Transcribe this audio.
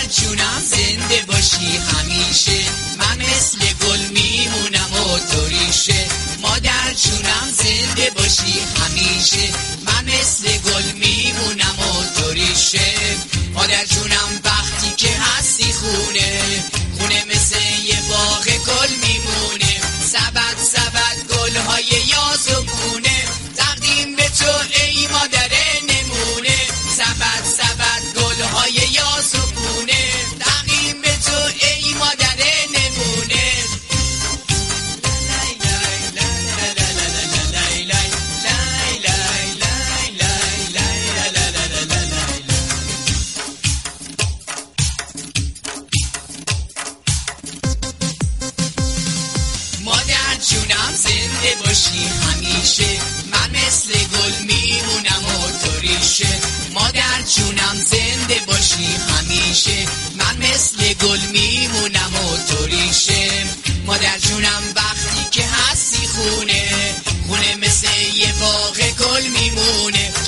جونم زنده باشی همیشه، من مثل گل میمونم و تو ریشه. مادر جونم زنده باشی همیشه، من مثل گل میمونم و تو ریشه. مادر جونم وقتی که هستی خونه مثل یه باغ گل میمونه. سبد سبد گلهای یاز و گونه، تقدیم به تو ای مادر نمونه. سبد سبد گلهای یاز و گونه، تقدیم به تو ای مادر نمونه. مادر جونم زنده باشی همیشه، من مثل گل میمونم و تو ریشه. مادر جونم زنده باشی همیشه، من مثل گل میمونم و تو ریشه. مادر جونم وقتی که هستی خونه مثل یه باغ گل میمونه.